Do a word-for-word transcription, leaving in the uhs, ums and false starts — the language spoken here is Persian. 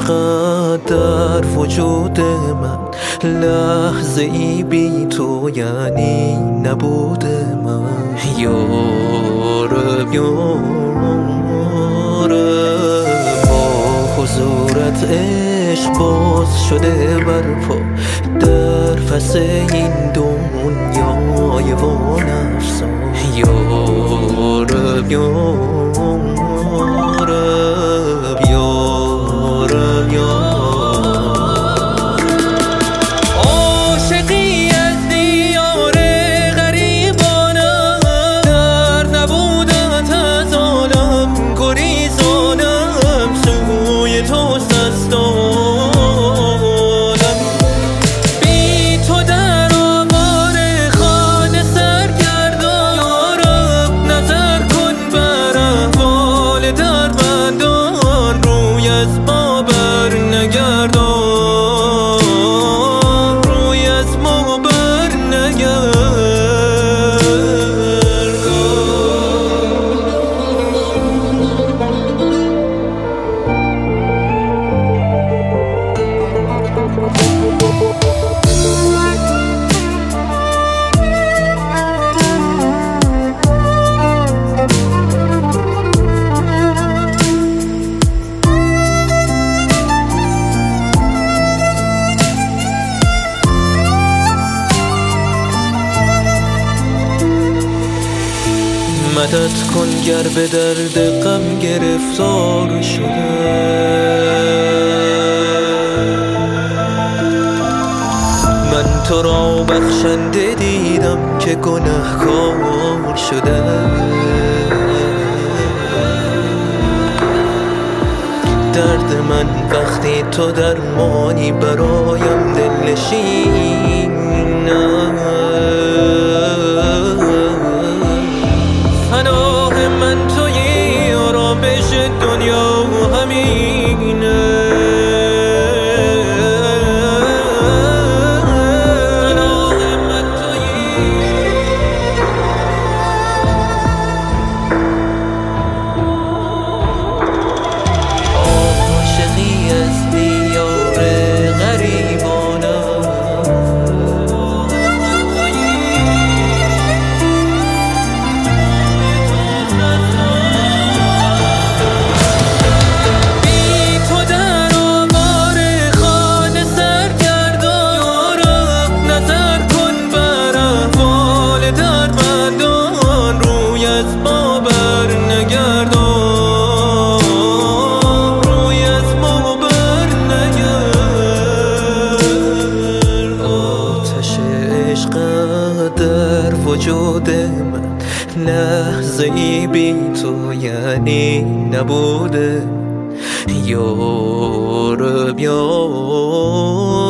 عشقت در وجود من، لحظه ای بی تو یعنی نبود من. یارب یارب با حضورت عشق باز شده برپا، در پس این دنیای و نفسا. یارب یارب یارب یارب عاشقی از دیار غریبانم، در نبودت از عالم گریزانم، سوی توست از عالم. بی تو در آوار خانه سرگردان، یارب نظر کن بر احوال دردمندان، روی از ما بر نگردان، روی از ما بر نگردان. مدد کن گر به درد غم گرفتار شده، من تو را بخشنده دیدم که گنهکار شده. درد من وقتی تو درمانی برایم دلنشین، پناه من تویی، آرامش دنیا همینه. پناه من تویی، عاشقی از دیار غریبانم، از ما بر نگردان، روی از ما بر نگردان. آتش عشقت در وجود من، لحظه ای بی تو یعنی نبوده. یارب یارب